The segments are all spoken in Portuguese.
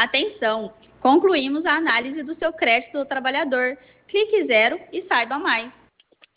Atenção! Concluímos a análise do seu crédito do trabalhador. Clique 0 e saiba mais.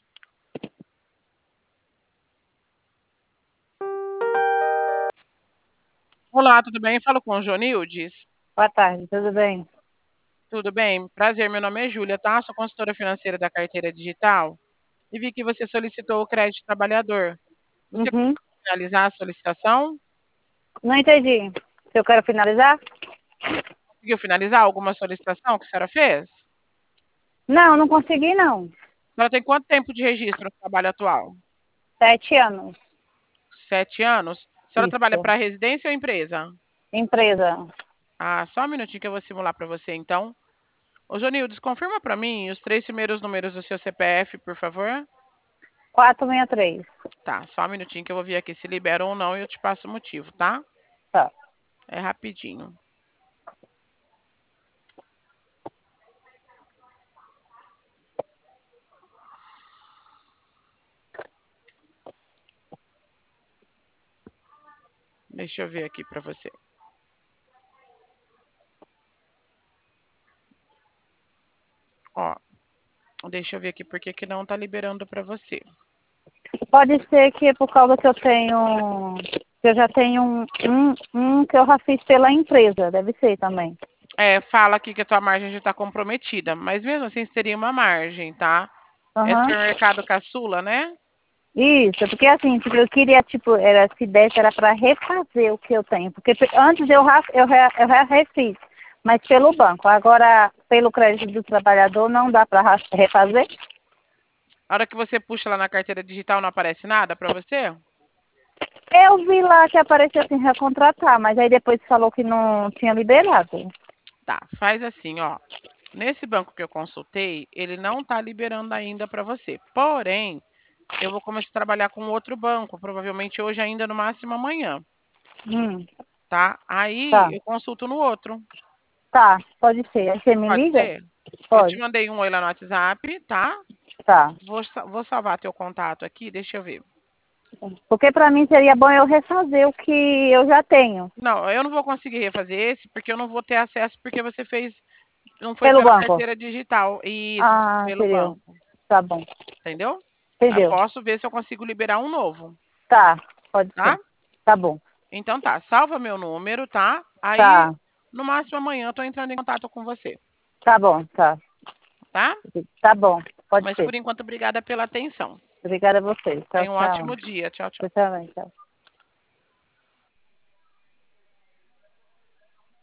Olá, tudo bem? Falo com o Jonildes. Boa tarde, tudo bem? Tudo bem? Prazer, meu nome é Júlia, tá? Sou consultora financeira da Carteira Digital e vi que você solicitou o crédito trabalhador. Você Uhum. conseguiu finalizar a solicitação? Não entendi. Se eu quero finalizar? Conseguiu finalizar alguma solicitação que a senhora fez? Não, não consegui, não. A senhora tem quanto tempo de registro no trabalho atual? 7 anos. 7 anos? A senhora trabalha Isso. para residência ou empresa? Empresa. Ah, só um minutinho que eu vou simular para você, então. Ô, Jonildes, confirma para mim os 3 primeiros números do seu CPF, por favor. 463. Tá, só um minutinho que eu vou ver aqui se libera ou não e eu te passo o motivo, tá? Tá. É rapidinho. Deixa eu ver aqui para você. Ó, deixa eu ver aqui porque que não tá liberando para você. Pode ser que é por causa que eu tenho. Que eu já tenho um que eu já fiz pela empresa. Deve ser também. É, fala aqui que a tua margem já está comprometida, mas mesmo assim seria uma margem, tá? É Aham. supermercado caçula, né? Isso, porque assim, tipo, eu queria, tipo, era, se desse, era para refazer o que eu tenho. Porque antes eu já refiz, mas pelo banco. Agora, pelo crédito do trabalhador, não dá para refazer? A hora que você puxa lá na carteira digital não aparece nada para você? Eu vi lá que apareceu assim, recontratar, mas aí depois falou que não tinha liberado. Tá, faz assim, ó. Nesse banco que eu consultei, ele não tá liberando ainda para você. Porém, eu vou começar a trabalhar com outro banco, provavelmente hoje ainda, no máximo amanhã, Hum, tá? Aí tá, eu consulto no outro. tá, pode ser. Aí você me Pode liga? ser? Eu te Pode, mandei um oi lá no WhatsApp, tá? tá. Vou salvar teu contato aqui, deixa eu ver. Porque para mim seria bom eu refazer o que eu já tenho. Não, eu não vou conseguir refazer esse porque eu não vou ter acesso porque você fez, não foi Pelo pela banco. carteira digital. Isso, Ah, pelo entendeu. banco, Tá bom. entendeu? Aí Entendeu. posso ver se eu consigo liberar um novo, Tá, pode tá? ser. Tá bom. Então tá, salva meu número, tá? Aí, Tá, no máximo amanhã eu tô entrando em contato com você, tá bom, tá. tá? Tá bom, pode Mas ser. por enquanto, obrigada pela atenção. Obrigada a você. Tchau, Tenha um tchau. ótimo dia. Tchau, tchau. Você também, tchau.